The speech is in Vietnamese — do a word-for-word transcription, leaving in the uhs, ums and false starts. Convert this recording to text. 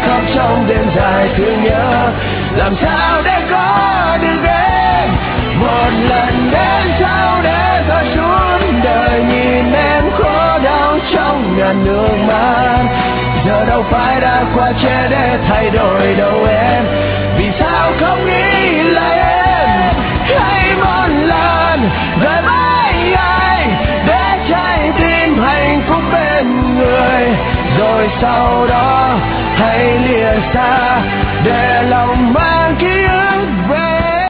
khóc trong đêm dài thương nhớ. Làm sao để có được em một lần đến sau để rồi suốt đời nhìn em khổ đau trong ngàn nước mắt. Giờ đâu phải đã qua che để thay đổi đâu em, vì sao không nghĩ là em hãy một lần về với ai để trái tim hạnh phúc bên người, rồi sau đó hãy lìa xa